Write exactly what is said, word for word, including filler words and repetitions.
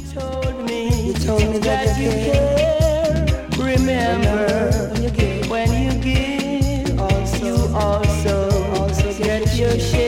told me, you told me that, that you care. Remember, when you give, when you, give also, you also, also get your share.